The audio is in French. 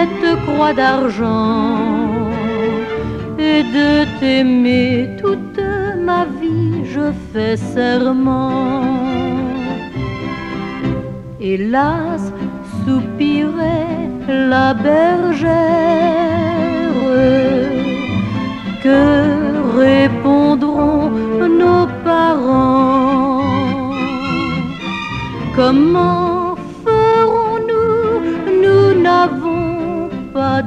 cette croix d'argent et de t'aimer toute ma vie, je fais serment. Hélas, soupirait la bergère, que répondront nos parents? Comment